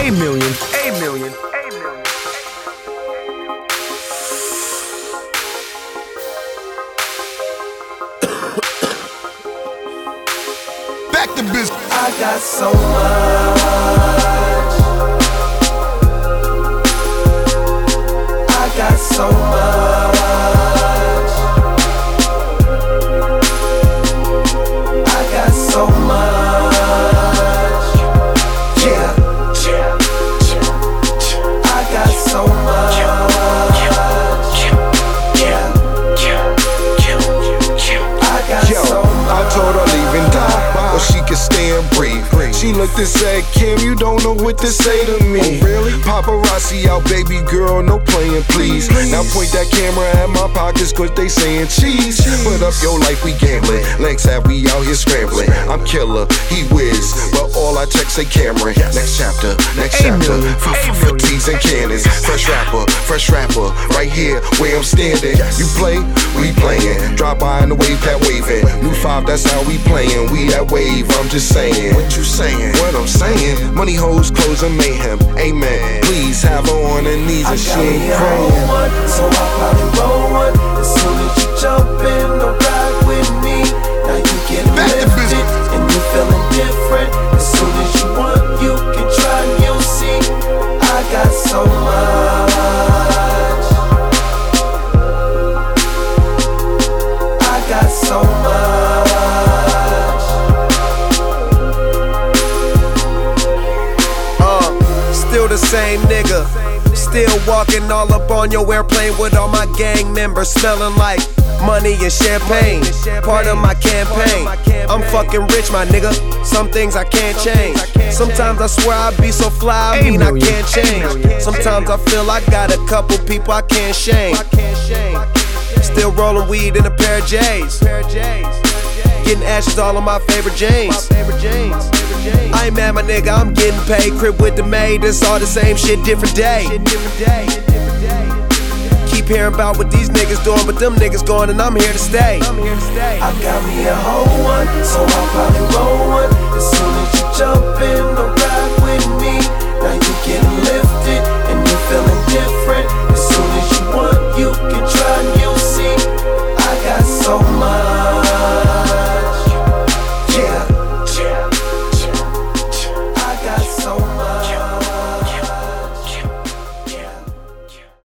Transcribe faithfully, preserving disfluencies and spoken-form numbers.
A million, A million, A million. Back to business. I got so much. I got so much. I got so much. Yeah. I got so much. Yeah. I got Yo, so much. I told her leave and die, or she could stay and breathe. She looked and said, Kim, you don't know what to say to me. Oh, really? Paparazzi out, baby girl, no playing, please. please. Now point that camera at my pockets, cause they saying cheese. cheese. Put up your life, we gambling. Legs have we out here scrambling. I'm killer, he whiz, but all I check say Cameron. Next chapter, next chapter. For tees and cannons. Fresh rapper, fresh rapper. Right here, where I'm standing. You play, we playin'. Drop by in the wave, pat waving. New five, that's how we playin'. We that wave, I'm just saying. What you saying? What I'm saying? Money, hoes, clothes, and mayhem. Amen. Please have her on her knees and she ain't praying. One, so I probably roll one. As soon as you jump in the ride with me, now you get lifted and you feeling different. As soon as you want, you can try and you'll see. I got so much. I got so much. Still the same nigga, still walking all up on your airplane with all my gang members, smelling like money and champagne, part of my campaign. I'm fucking rich, my nigga, some things I can't change. Sometimes I swear I be so fly, I mean I can't change. Sometimes I feel I got a couple people I can't shame. Still rolling weed in a pair of J's, getting ashes all on my favorite jeans. I ain't mad, my nigga, I'm getting paid. Crib with the maid, it's all the same shit, different day. Keep hearing about what these niggas doing, but them niggas going and I'm here to stay. I got me a whole one, so I'll probably roll one. As soon as you jump in the